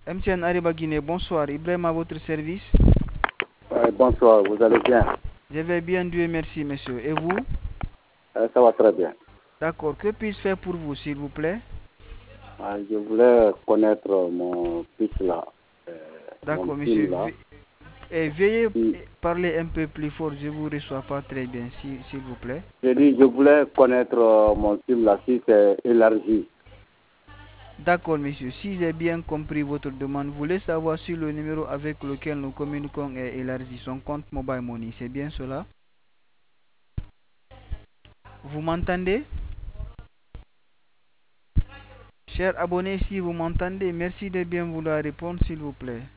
MTN Ariba Guinée, bonsoir. Ibrahim à votre service. Bonsoir, vous allez bien? Je vais bien, Dieu merci, monsieur. Et vous? Ça va très bien. D'accord. Que puis-je faire pour vous, s'il vous plaît? Je voulais connaître mon fils là. Mon D'accord, monsieur. film là. Veuillez Si- parler un peu plus fort, je ne vous reçois pas très bien, s'il vous plaît. J'ai dit, je voulais connaître mon film là, si c'est élargi. D'accord, monsieur. Si j'ai bien compris votre demande, vous voulez savoir si le numéro avec lequel nous communiquons est élargi, son compte Mobile Money, c'est bien cela? Vous m'entendez? Cher abonné, si vous m'entendez, merci de bien vouloir répondre, s'il vous plaît.